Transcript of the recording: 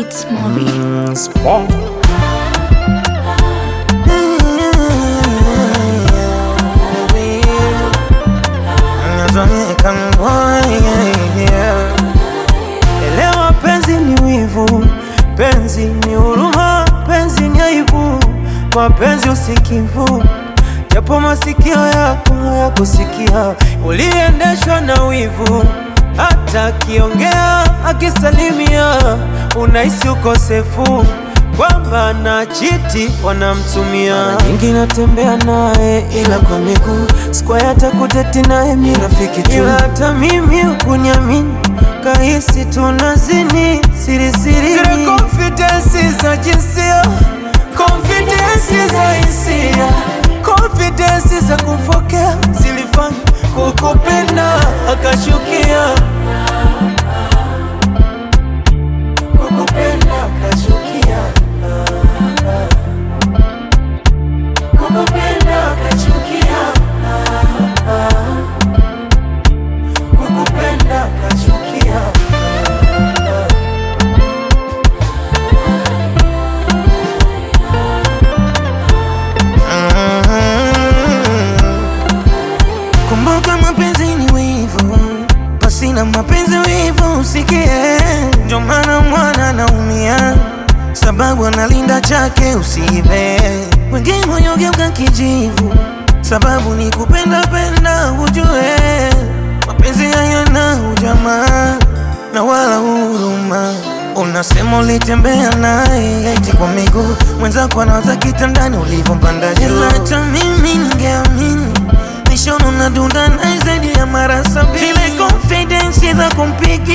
It's Moby. Small. Elewa penzi ni wivu, penzi ni huruma, penzi ni aibu, mapenzi usikivu. Japo masikio yako hayakusikia, uliendeshwa na wivu. Hata akiongea akisalimia, unahisi ukosefu, kwamba na chiti wanamtumia. Mara nyingi natembea naye ila kwa miguu, sikuwa hata kuteti naye mi rafiki tu. Ila hata mimi ukuniamini, kahisi tunazini siri siri. Zile confidence za jinsia, confidence za hisia, confidence za kumfokea, zilifanya kukupenda akashukia, kukupenda akashukia, kukupenda akashukia, kukupenda akashukia. Kumbuka mapenzi ni wivu, basi na mapenzi wivu usikie. Ndio maana mwana naumia, sababu analinda chake usiibe. Wengine moyo geuka kijivu, sababu ni kupenda penda ujue. Mapenzi hayana ujamaa na wala huruma. Unasema ulitembea naye eti kwa miguu, mwenzako anawaza kitandani ulivyompanda juu. Hata mimi ningeamini, nishono na dunda na zaidi ya mara 70. Zile confidence za kumpigia